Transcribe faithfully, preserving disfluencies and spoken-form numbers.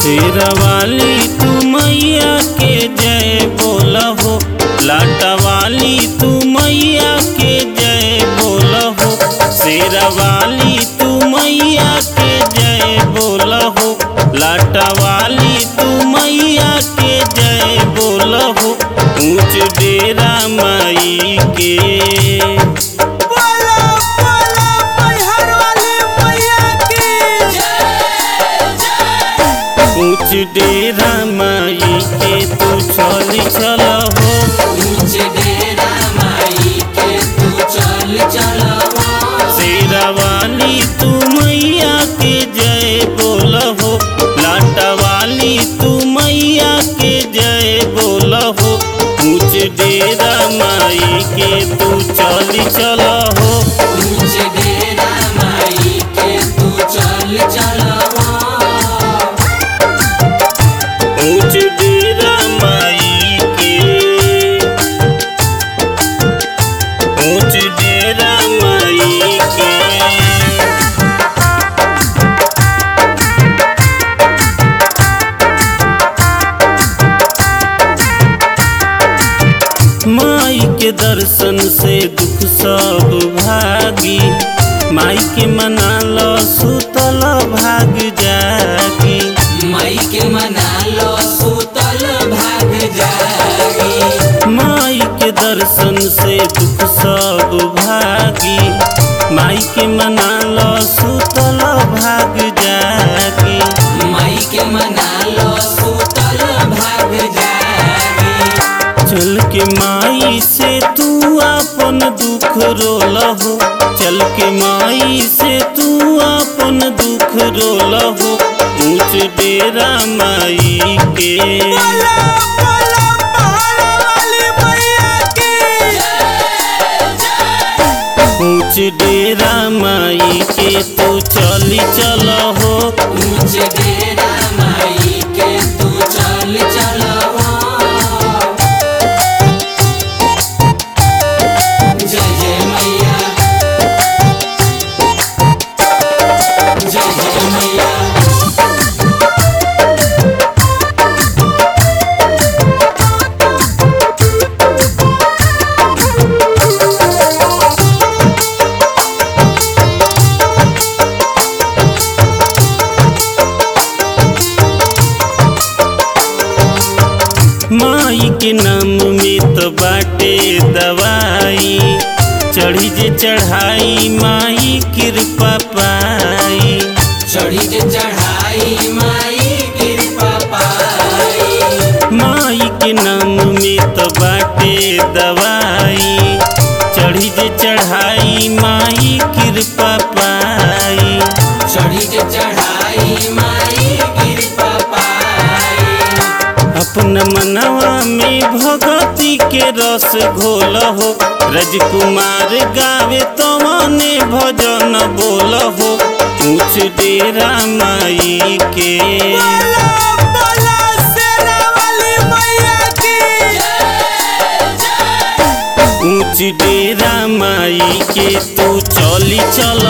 शेरवाली तू मैया के जय बोलहो, लाटवाली तू मैया के जय बोलहो। शेरवाली तू मैया के जय बोलहो, लाटवाली तू मैया के जय बोलहो। ऊंच डेरा माई के ऊंच डेरा माई के तू चल चल हो, ऊंच डेरा माई के तू चल चल हो। शेरवाली तू मैया के जय बोलहो, लाटवाली तू मैया के जय बोलहो। ऊंच डेरा माई के तू चल चल हो, ऊंच डेरा माई के तू चल चल हो। ऊंच डेरा माई के ऊंच डेरा माई के माई के दर्शन से दुख सब भागी, माई के मना लो सुतल भाग जागी। माई के मना लो सुतल भाग जागी। माई के दर्शन से दुख सब भागी, माई के मना लो सुतल भाग जागी। माई के मना लो सुतल भाग जागी। चल के माई से तू अपन दुख रोलहो, चल के माई से तू अपन दुख रोलहो। ऊंच डेरा माई के ऊंच डेरा माई के तू चली चल हो, ऊंच डेरा माई के तू चल चल हो। जय जय मैया, जय जय मैया। माई के नाम में तो बाटे दवाई, चढ़ी जे चढ़ाई माई कृपा पाई। चढ़ी जे चढ़ाई माई कृपा पाई। माई के नाम में तो बाटे दवाई, चढ़ी जे चढ़ाई माई कृपा पाई। चढ़ी जे चढ़ाई माई कृपा पाई। अपना मनवा में भगती के रस घोलहो, राजकुमार गावे तमने भजन बोलहो। ऊंच डेरा माई के ऊंच डेरा माई के तू चली चल